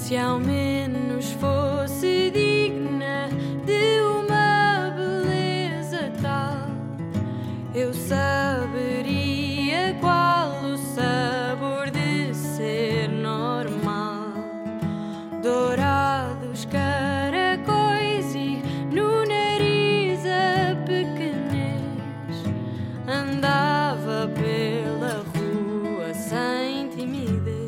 Se ao menos fosse digna de uma beleza tal, eu saberia qual o sabor de ser normal. Dourados caracóis e no nariz a pequenez, andava pela rua sem timidez.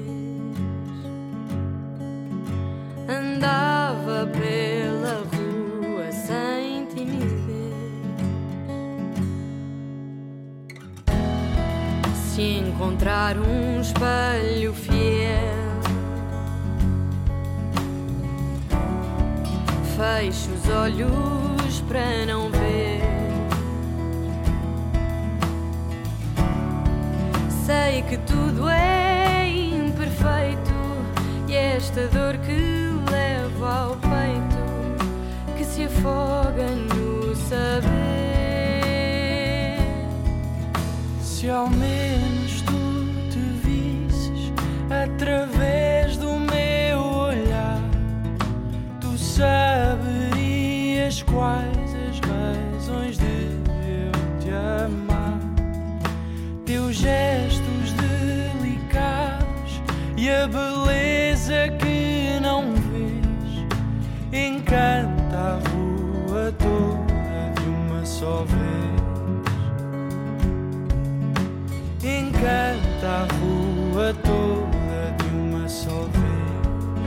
Andava pela rua sem timidez. Se encontrar um espelho fiel, fecho os olhos para não ver. Sei que tudo é imperfeito e esta dor que levo ao peito, que se afoga no saber. Se ao menos tu te visses através do meu olhar, tu saberias quais as razões de eu te amar. Teus gestos delicados e a beleza que não vês encanta a rua toda de uma só vez. Encanta a rua toda de uma só vez.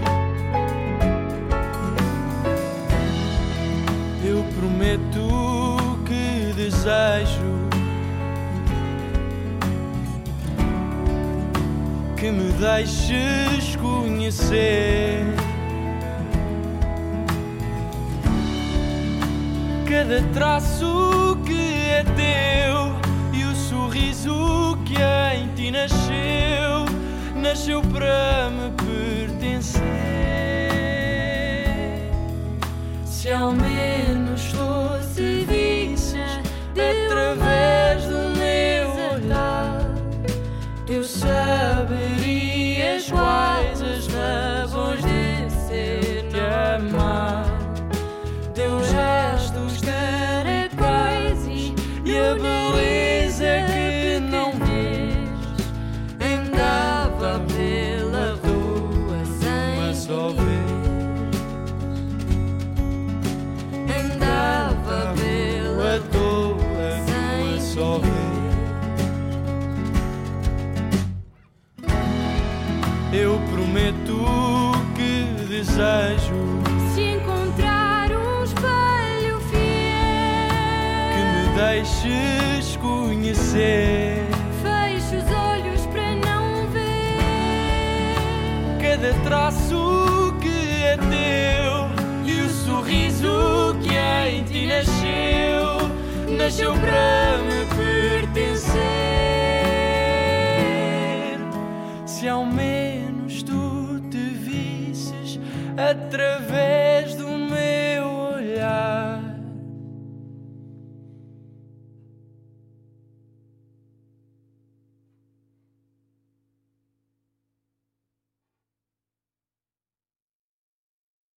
Eu prometo que desejo que me deixes conhecer cada traço que é teu e o sorriso que em ti nasceu, nasceu para me pertencer. Se ao menos fosse digna através do meu olhar, tu saberias quais as razões de ser te amar. Teus gestos caracóis E a beleza que não vês, andava pela rua sem só timidez. Andava pela toa de uma só vez. Eu prometo que desejo se encontrar um espelho fiel, que me deixes conhecer fecho os olhos para não ver cada traço que é teu e o sorriso que em ti nasceu, nasceu para me pertencer. Se ao menos tu te visses através